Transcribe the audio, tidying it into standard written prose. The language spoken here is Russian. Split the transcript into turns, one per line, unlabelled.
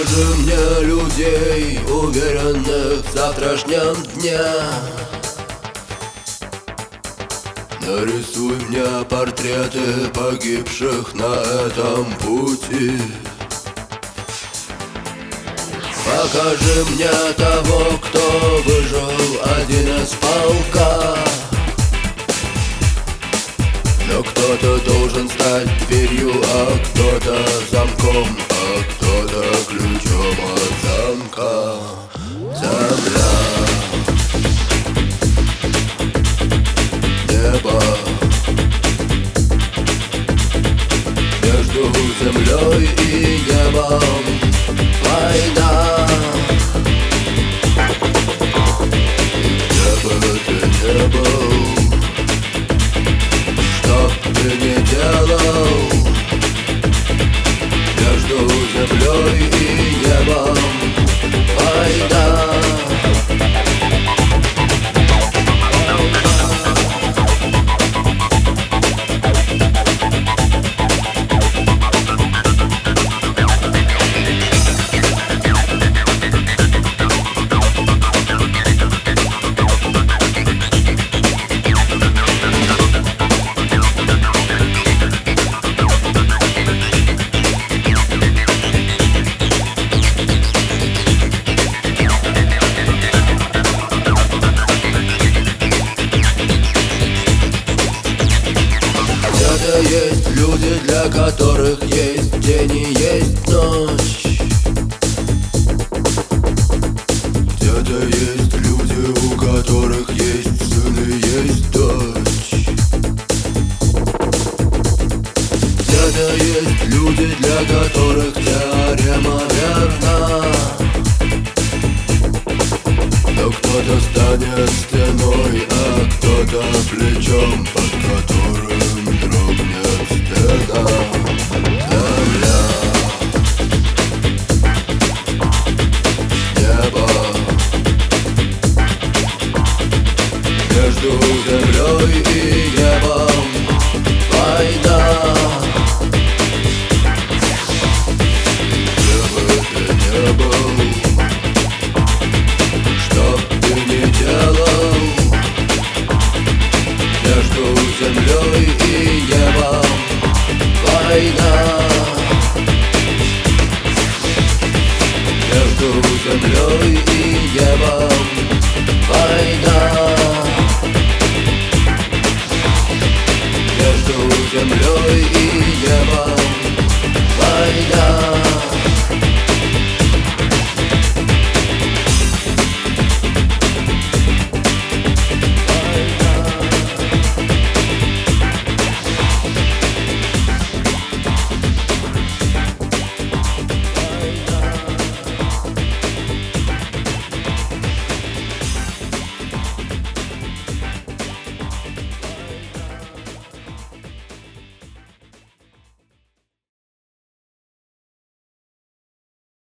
Покажи мне людей, уверенных в завтрашнем дне. Нарисуй мне портреты погибших на этом пути. Покажи мне того, кто выжил, один из полка. Но кто-то должен стать дверью, а кто-то замком, а кто-то ключом от замка. Земля, небо, между землей и небом война. Где бы ты ни был, что ты не делал, между землей и небом война. Есть люди, для которых есть день и есть ночь. Где-то есть люди, у которых есть сын и есть дочь. Где-то есть люди, для которых теорема верна. Но кто-то станет стеной, а кто-то плечом, под которым дрогнет стена. Земля, небо, между землей и небом война.